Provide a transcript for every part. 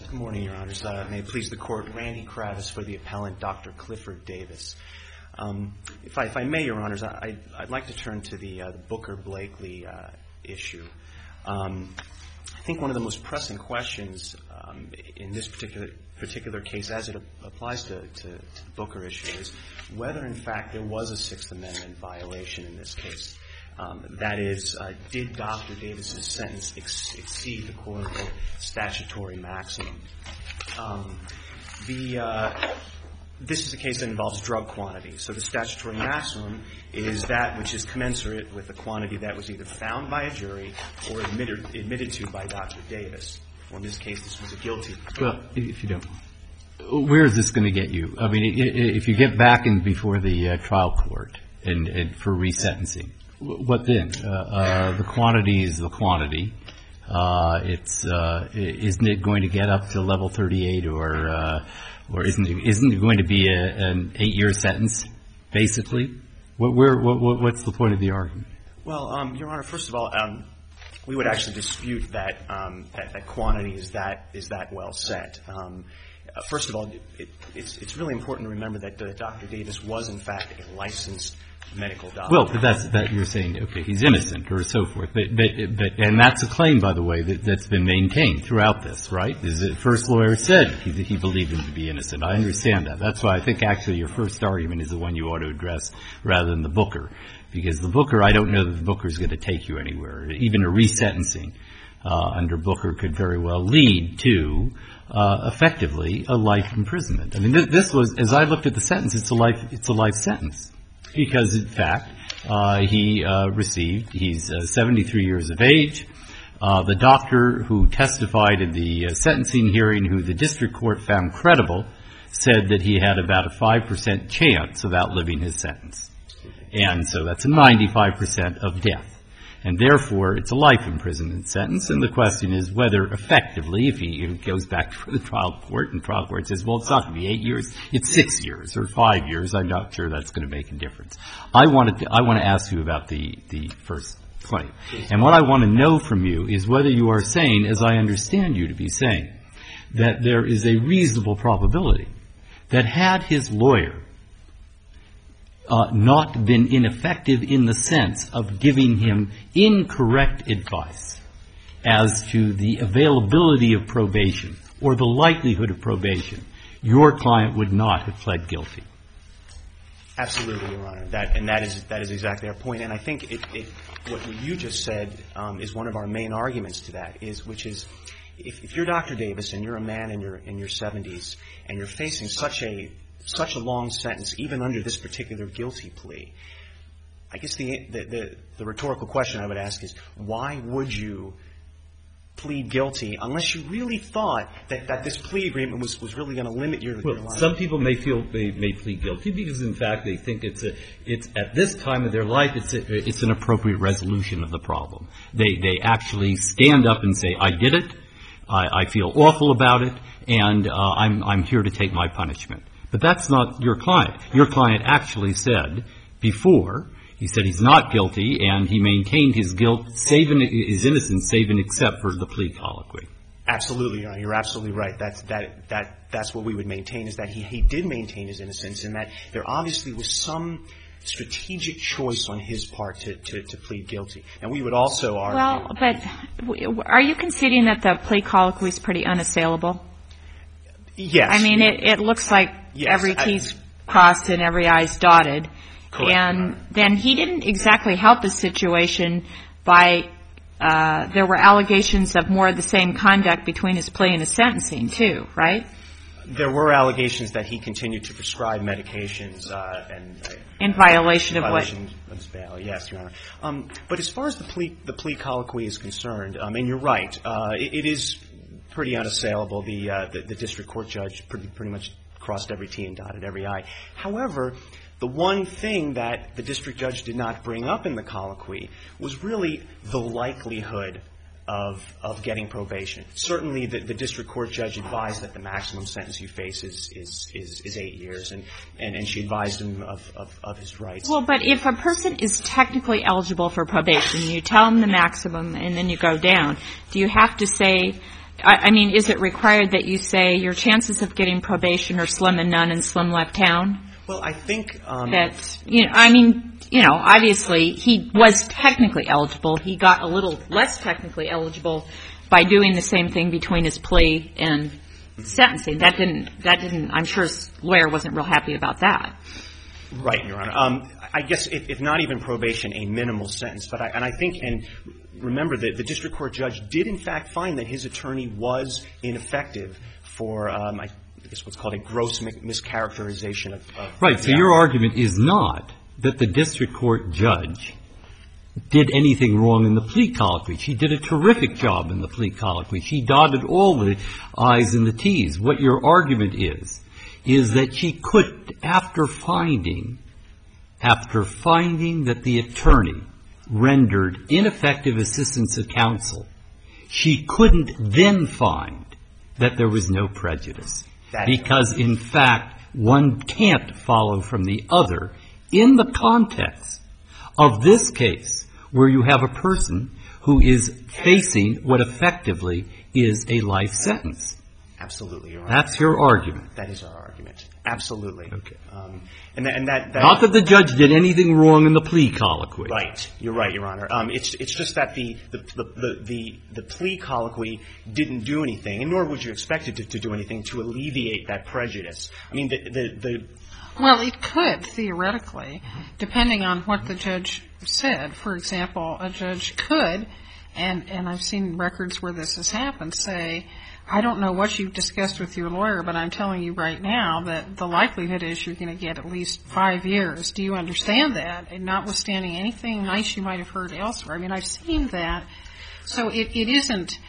Good morning, Your Honors. May it please the Court, Randy Kravis for the appellant, Dr. Clifford Davis. If I may, Your Honors, I'd like to turn to the Booker-Blakely issue. I think one of the most pressing questions in this particular case, as it applies to the Booker issue, is whether, in fact, there was a Sixth Amendment violation in this case. That is, did Dr. Davis's sentence exceed the quote-unquote statutory maximum? This is a case that involves drug quantity. So the statutory maximum is that which is commensurate with the quantity that was either found by a jury or admitted to by Dr. Davis. Well, in this case, this was a guilty plea. Well, if you don't, where is this going to get you? I mean, if you get back in before the trial court and for resentencing, what then? The quantity is the quantity. Isn't it going to get up to level 38 or isn't it going to be an 8-year sentence, basically? What's the point of the argument? Well, Your Honor, first of all, we would actually dispute that that quantity is that well set. First of all, it's really important to remember that Dr. Davis was, in fact, a licensed medical doctor. Well, but that you're saying, okay, he's innocent or so forth. But and that's a claim, by the way, that's been maintained throughout this, right? The first lawyer said he believed him to be innocent. I understand that. That's why I think actually your first argument is the one you ought to address rather than the Booker. Because the Booker, I don't know that the Booker is going to take you anywhere. Even a resentencing under Booker could very well lead to effectively a life imprisonment. I mean, this was, as I looked at the sentence, it's a life sentence. Because, in fact, he's 73 years of age. The doctor who testified in the sentencing hearing, who the district court found credible, said that he had about a 5% chance of outliving his sentence. And so that's a 95% of death. And therefore, it's a life imprisonment sentence. And the question is whether effectively, if he goes back to the trial court and trial court says, well, it's not going to be 8 years, it's 6 years or 5 years, I'm not sure that's going to make a difference. I want to ask you about the first claim. And what I want to know from you is whether you are saying, as I understand you to be saying, that there is a reasonable probability that had his lawyer not been ineffective in the sense of giving him incorrect advice as to the availability of probation or the likelihood of probation, your client would not have pled guilty. Absolutely, Your Honor. That is exactly our point. And I think what you just said is one of our main arguments to that, which is if you're Dr. Davis and you're a man in your 70s and you're facing such a long sentence, even under this particular guilty plea, I guess the rhetorical question I would ask is, why would you plead guilty unless you really thought that this plea agreement was really going to limit your life? Some people may feel they may plead guilty because, in fact, they think it's at this time of their life it's an appropriate resolution of the problem. They actually stand up and say, I did it, I feel awful about it, and I'm here to take my punishment. But that's not your client. Your client actually said before, he said he's not guilty, and he maintained his guilt, his innocence, save and except for the plea colloquy. Absolutely, Your Honor. You're absolutely right. That's what we would maintain, is that he did maintain his innocence, and that there obviously was some strategic choice on his part to plead guilty. And we would also argue... Well, but are you conceding that the plea colloquy is pretty unassailable? Yes. I mean, it looks like every T's crossed and every I's dotted. Correct. And then he didn't exactly help the situation by, there were allegations of more of the same conduct between his plea and his sentencing, too, right? There were allegations that he continued to prescribe medications in violation of what? Violation of his bail, yes, Your Honor. But as far as the plea colloquy is concerned, and you're right, it is pretty unassailable. The district court judge pretty much crossed every T and dotted every I. However, the one thing that the district judge did not bring up in the colloquy was really the likelihood of getting probation. Certainly, the district court judge advised that the maximum sentence you face is 8 years, and she advised him of his rights. Well, but if a person is technically eligible for probation, you tell them the maximum and then you go down, do you have to say I mean, is it required that you say your chances of getting probation are slim and none and slim left town? Well, I think That's, obviously he was technically eligible. He got a little less technically eligible by doing the same thing between his plea and sentencing. That didn't, I'm sure his lawyer wasn't real happy about that. Right, Your Honor. I guess if not even probation, a minimal sentence. But I think, and remember that the district court judge did in fact find that his attorney was ineffective for, I guess what's called a gross mischaracterization of. Right. So your argument is not that the district court judge did anything wrong in the plea colloquy. She did a terrific job in the plea colloquy. She dotted all the I's and the T's. What your argument is that she could, after finding that the attorney rendered ineffective assistance of counsel, she couldn't then find that there was no prejudice. Because, in fact, one can't follow from the other in the context of this case where you have a person who is facing what effectively is a life sentence. Absolutely, Your Honor. That's your argument. That is our argument. Absolutely. Okay. And that not that the judge did anything wrong in the plea colloquy. Right. You're right, Your Honor. It's just that the plea colloquy didn't do anything, and nor would you expect it to do anything to alleviate that prejudice. I mean, Well, it could, theoretically, depending on what the judge said. For example, a judge could, and I've seen records where this has happened, say, I don't know what you've discussed with your lawyer, but I'm telling you right now that the likelihood is you're going to get at least 5 years. Do you understand that? And notwithstanding anything nice you might have heard elsewhere. I mean, I've seen that. So it isn't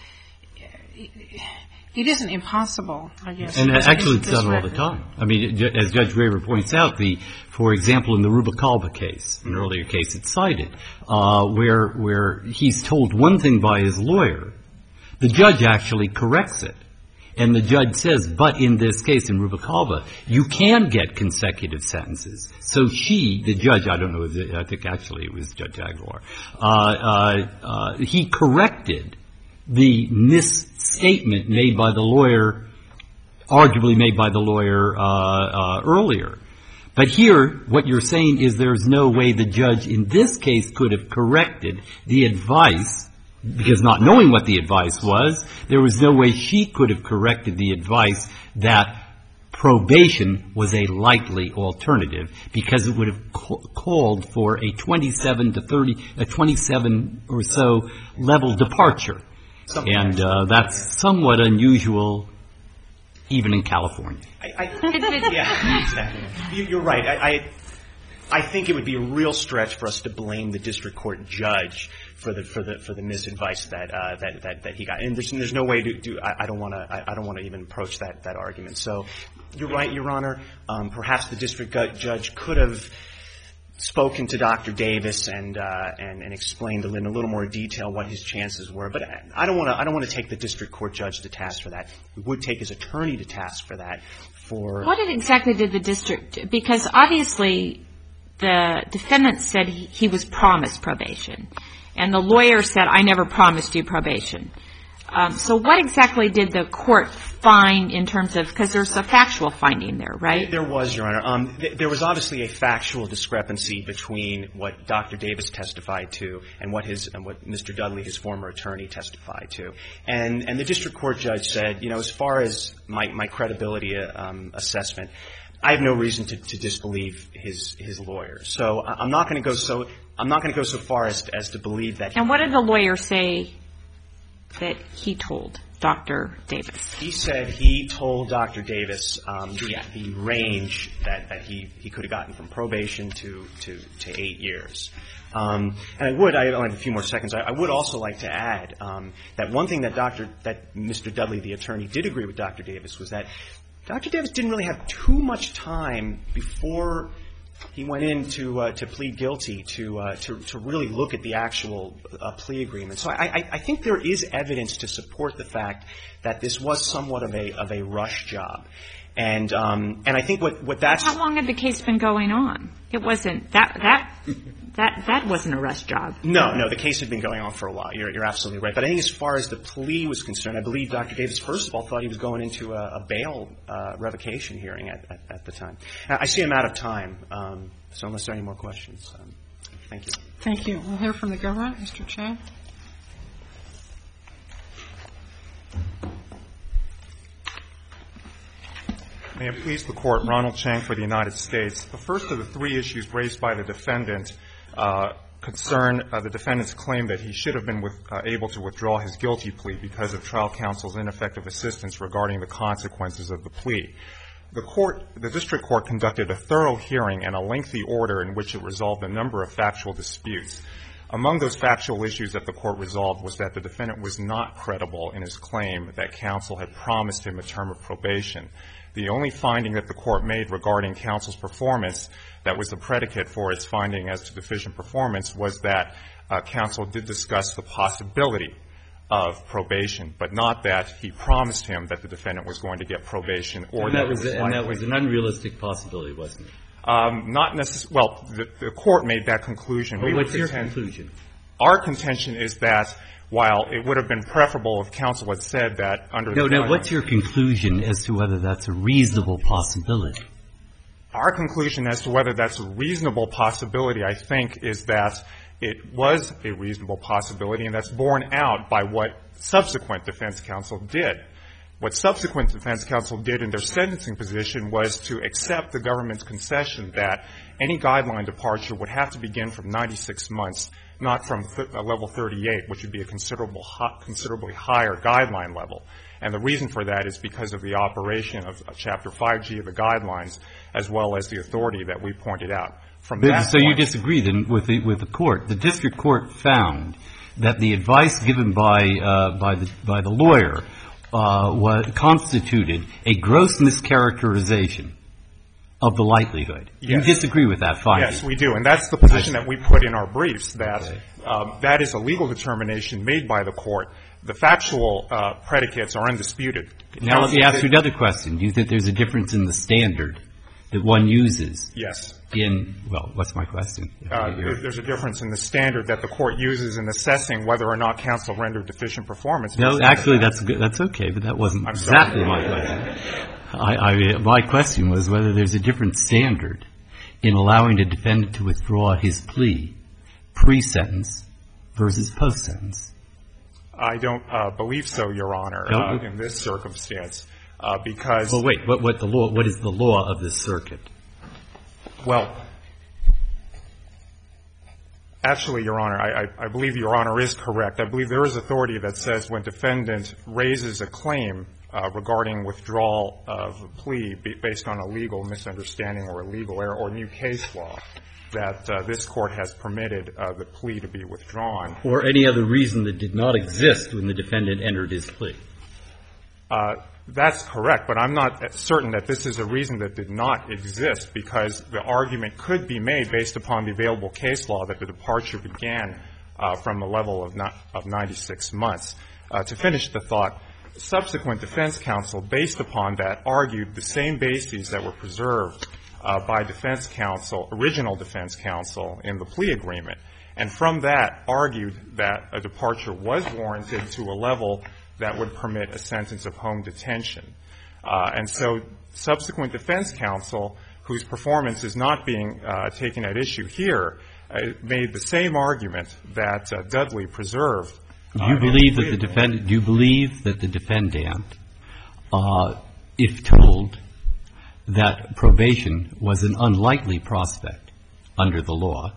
impossible, I guess. And actually it's done all the time. I mean, as Judge Graber points out, for example, in the Rubalcaba case, an earlier case it's cited, where he's told one thing by his lawyer, the judge actually corrects it. And the judge says, but in this case, in Rubalcaba, you can get consecutive sentences. So the judge, I don't know, I think actually it was Judge Aguilar, he corrected the misstatement made by the lawyer, arguably made by the lawyer earlier. But here, what you're saying is there's no way the judge in this case could have corrected the advice, because not knowing what the advice was, there was no way she could have corrected the advice that probation was a likely alternative, because it would have called for a 27 or so level departure. And that's somewhat unusual even in California. Yeah, exactly. You're right. I think it would be a real stretch for us to blame the district court judge for the misadvice that he got. And there's no way to do. I don't want to even approach that argument. So you're right, Your Honor. Perhaps the district judge could have spoken to Dr. Davis and explained in a little more detail what his chances were. But I don't want to take the district court judge to task for that. We would take his attorney to task for that. What exactly did the district? Because obviously the defendant said he was promised probation, and the lawyer said, I never promised you probation. So what exactly did the court find in terms of, because there's a factual finding there, right? There was, Your Honor. There was obviously a factual discrepancy between what Dr. Davis testified to and what Mr. Dudley, his former attorney, testified to. And the district court judge said, as far as my credibility assessment, I have no reason to disbelieve his lawyer. So I'm not going to go so far as to believe that. And what did the lawyer say that he told Dr. Davis? He said he told Dr. Davis the range that he could have gotten from probation to 8 years. And I only have a few more seconds. I would also like to add that one thing that Mr. Dudley, the attorney, did agree with Dr. Davis was that Dr. Davis didn't really have too much time before he went in to plead guilty to really look at the actual plea agreement. So I think there is evidence to support the fact that this was somewhat of a rush job. And I think what that's... How long had the case been going on? It wasn't, that wasn't a rush job. No, the case had been going on for a while. You're absolutely right. But I think as far as the plea was concerned, I believe Dr. Davis, first of all, thought he was going into a bail revocation hearing at the time. I see I'm out of time, so unless there are any more questions, thank you. Thank you. We'll hear from the government. Mr. Chang. May it please the Court, Ronald Chang for the United States. The first of the three issues raised by the defendant concern the defendant's claim that he should have been able to withdraw his guilty plea because of trial counsel's ineffective assistance regarding the consequences of the plea. The district court conducted a thorough hearing and a lengthy order in which it resolved a number of factual disputes. Among those factual issues that the court resolved was that the defendant was not credible in his claim that counsel had promised him a term of probation. The only finding that the court made regarding counsel's performance that was the predicate for its finding as to deficient performance was that counsel did discuss the possibility of probation, but not that he promised him that the defendant was going to get probation or that it was likely. And that was an unrealistic possibility, wasn't it? Not necessarily. Well, the court made that conclusion. Well, what's your conclusion? Our contention is that while it would have been preferable if counsel had said that under the No, what's your conclusion as to whether that's a reasonable possibility? Our conclusion as to whether that's a reasonable possibility, I think, is that it was a reasonable possibility, and that's borne out by what subsequent defense counsel did. What subsequent defense counsel did in their sentencing position was to accept the government's concession that any guideline departure would have to begin from 96 months, not from level 38, which would be a considerably higher guideline level. And the reason for that is because of the operation of Chapter 5G of the guidelines, as well as the authority that we pointed out. From that So you disagree then with the court. The district court found that the advice given by the lawyer constituted a gross mischaracterization of the likelihood. Yes. You disagree with that finding? Yes, we do. And that's the position that we put in our briefs, that that is a legal determination made by the court. The factual predicates are undisputed. Now let me ask you another question. Do you think there's a difference in the standard that one uses? Yes. Well, what's my question? There's a difference in the standard that the court uses in assessing whether or not counsel rendered deficient performance. No, actually, that's okay, but that wasn't exactly my question. My question was whether there's a different standard in allowing a defendant to withdraw his plea pre-sentence versus post-sentence. I don't believe so, Your Honor, in this circumstance, because... Well, wait. What is the law of this circuit? Well, actually, Your Honor, I believe Your Honor is correct. I believe there is authority that says when defendant raises a claim regarding withdrawal of a plea based on a legal misunderstanding or a legal error or new case law, that this court has permitted the plea to be withdrawn. Or any other reason that did not exist when the defendant entered his plea. That's correct, but I'm not certain that this is a reason that did not exist, because the argument could be made based upon the available case law that the departure began from a level of 96 months. To finish the thought, subsequent defense counsel, based upon that, argued the same bases that were preserved by defense counsel, original defense counsel, in the plea agreement, and from that argued that a departure was warranted to a level that would permit a sentence of home detention. And so subsequent defense counsel, whose performance is not being taken at issue here, made the same argument that Dudley preserved. Do you believe that the defendant, if told that probation was an unlikely prospect under the law,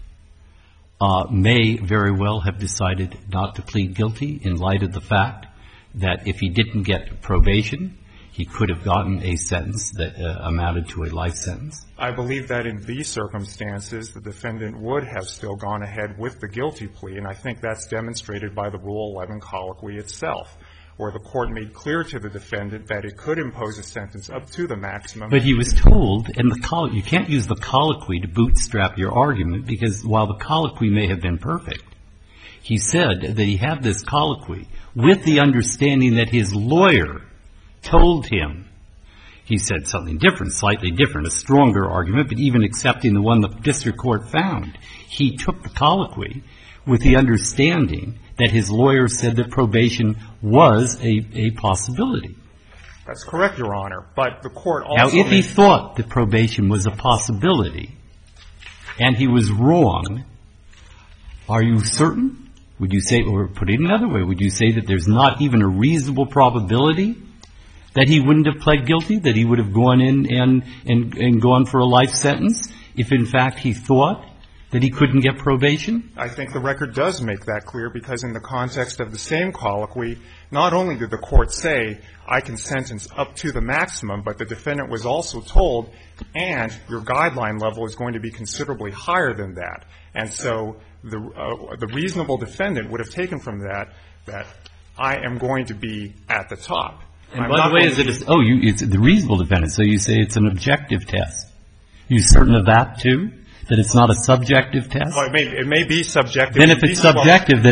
may very well have decided not to plead guilty in light of the fact that if he didn't get probation, he could have gotten a sentence that amounted to a life sentence? I believe that in these circumstances, the defendant would have still gone ahead with the guilty plea, and I think that's demonstrated by the Rule 11 colloquy itself, where the court made clear to the defendant that it could impose a sentence up to the maximum. But he was told, and you can't use the colloquy to bootstrap your argument, because while the colloquy may have been perfect, he said that he had this colloquy with the understanding that his lawyer told him he said something different, slightly different, a stronger argument, but even accepting the one the district court found, he took the colloquy with the understanding that his lawyer said that probation was a possibility. That's correct, Your Honor. But the court also... Now, if he thought that probation was a possibility and he was wrong, are you certain? Would you say, or put it another way, would you say that there's not even a reasonable probability that he wouldn't have pled guilty, that he would have gone in and gone for a life sentence if, in fact, he thought that he couldn't get probation? I think the record does make that clear, because in the context of the same colloquy, not only did the court say, I can sentence up to the maximum, but the defendant was also told, and your guideline level is going to be considerably higher than that. And so the reasonable defendant would have taken from that I am going to be at the top. And by the way, it's the reasonable defendant, so you say it's an objective test. Are you certain of that, too? That it's not a subjective test? Well, it may be subjective. Then if it's subjective,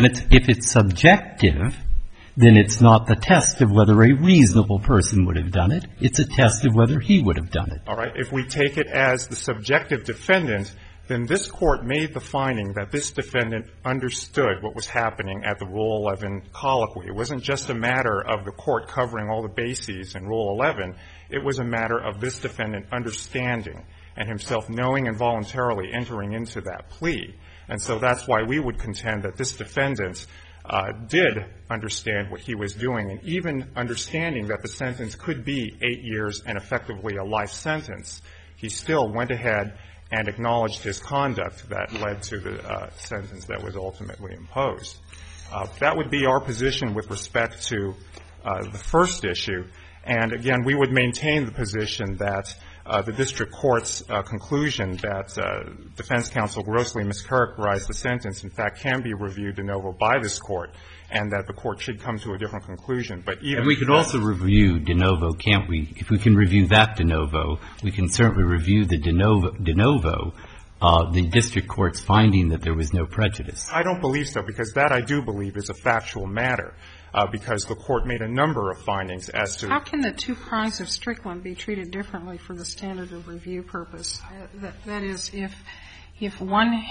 then it's not the test of whether a reasonable person would have done it. It's a test of whether he would have done it. All right. If we take it as the subjective defendant, then this Court made the finding that this defendant understood what was happening at the Rule 11 colloquy. It wasn't just a matter of the Court covering all the bases in Rule 11. It was a matter of this defendant understanding and himself knowing and voluntarily entering into that plea. And so that's why we would contend that this defendant did understand what he was doing, and even understanding that the sentence could be 8 years and effectively a life sentence, he still went ahead and acknowledged his conduct that led to the sentence that was ultimately imposed. That would be our position with respect to the first issue. And again, we would maintain the position that the district court's conclusion that defense counsel grossly mischaracterized the sentence, in fact, can be reviewed de novo by this court, and that the court should come to a different conclusion. But even and we could also review de novo, can't we? If we can review that de novo, we can certainly review the de novo, the district court's finding that there was no prejudice. I don't believe so, because that I do believe is a factual matter. Because the court made a number of findings as to... How can the two prongs of Strickland be treated differently for the standard of review purpose? That is, if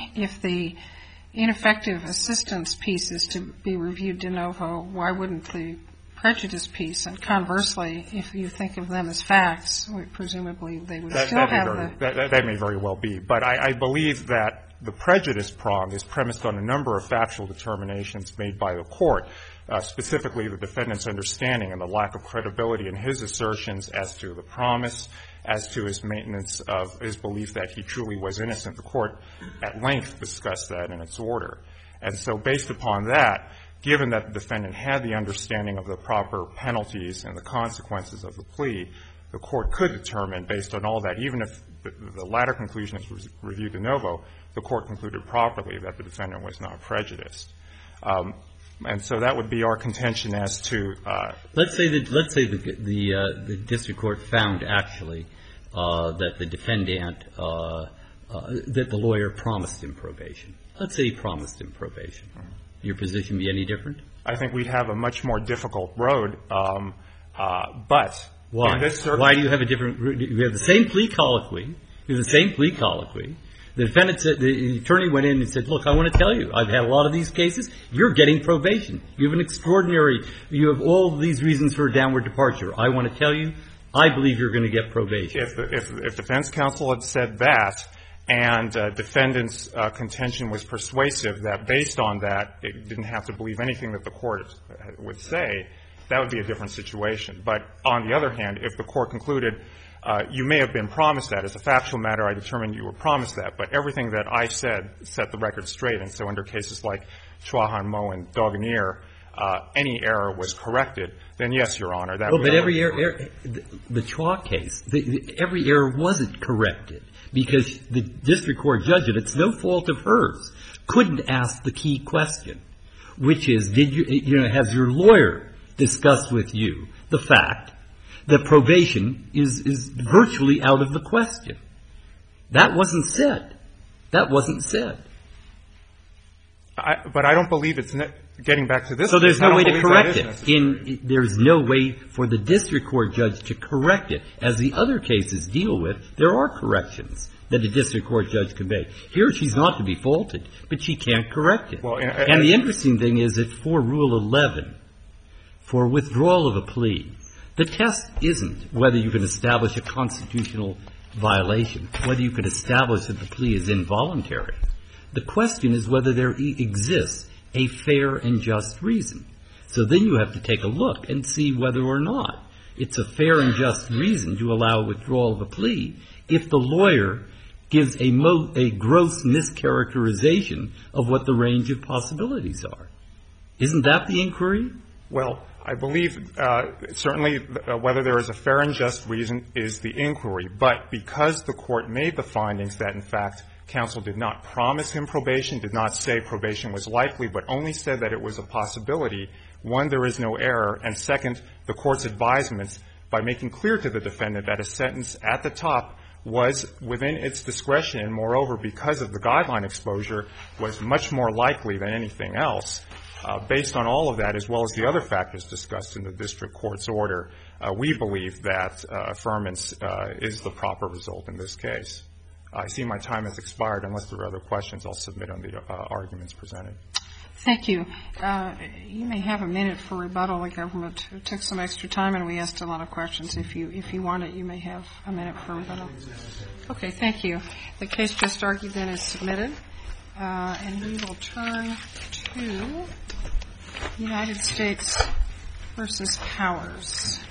the ineffective assistance piece is to be reviewed de novo, why wouldn't the prejudice piece? And conversely, if you think of them as facts, presumably they would still have That may very well be. But I believe that the prejudice prong is premised on a number of factual determinations made by the court, specifically the defendant's understanding and the lack of credibility in his assertions as to the promise, as to his maintenance of his belief that he truly was innocent. The court at length discussed that in its order. And so based upon that, given that the defendant had the understanding of the proper penalties and the consequences of the plea, the court could determine, based on all that, even if the latter conclusion is reviewed de novo, the court concluded properly that the defendant was not prejudiced. And so that would be our contention as to... Let's say the district court found actually that the defendant, that the lawyer promised him probation. Let's say he promised him probation. Your position be any different? I think we'd have a much more difficult road, but... Why? Why do you have a different route? You have the same plea colloquy. You have the same plea colloquy. The defendant said, the attorney went in and said, look, I want to tell you, I've had a lot of these cases. You're getting probation. You have an extraordinary, you have all of these reasons for a downward departure. I want to tell you, I believe you're going to get probation. If defense counsel had said that and defendant's contention was persuasive, that based on that, it didn't have to believe anything that the court would say, that would be a different situation. But on the other hand, if the court concluded, you may have been promised that. As a factual matter, I determined you were promised that. But everything that I said set the record straight. And so under cases like Chua Han Mo and Doganier, any error was corrected. Then, yes, Your Honor, that would be... But every error, the Chua case, every error wasn't corrected because the district court judge, and it's no fault of hers, couldn't ask the key question, which is, has your lawyer discussed with you the fact that probation is virtually out of the question? That wasn't said. That wasn't said. But I don't believe it's getting back to this. So there's no way to correct it. Necessary. There's no way for the district court judge to correct it. As the other cases deal with, there are corrections that a district court judge can make. Here she's not to be faulted, but she can't correct it. Well, and the interesting thing is that for Rule 11, for withdrawal of a plea, the test isn't whether you can establish a constitutional violation, whether you can establish that the plea is involuntary. The question is whether there exists a fair and just reason. So then you have to take a look and see whether or not it's a fair and just reason to allow withdrawal of a plea if the lawyer gives a gross mischaracterization of what the range of possibilities are. Isn't that the inquiry? Well, I believe certainly whether there is a fair and just reason is the inquiry. But because the court made the findings that, in fact, counsel did not promise him probation, did not say probation was likely, but only said that it was a possibility, one, there is no error, and second, the court's advisements by making clear to the defendant that a sentence at the top was within its discretion, and moreover, because of the guideline exposure, was much more likely than anything else. Based on all of that, as well as the other factors discussed in the district court's order, we believe that affirmance is the proper result in this case. I see my time has expired. Unless there are other questions, I'll submit on the arguments presented. Thank you. You may have a minute for rebuttal. The government took some extra time, and we asked a lot of questions. If you want it, you may have a minute for rebuttal. Okay, thank you. The case just argued then is submitted. And we will turn to United States versus Powers.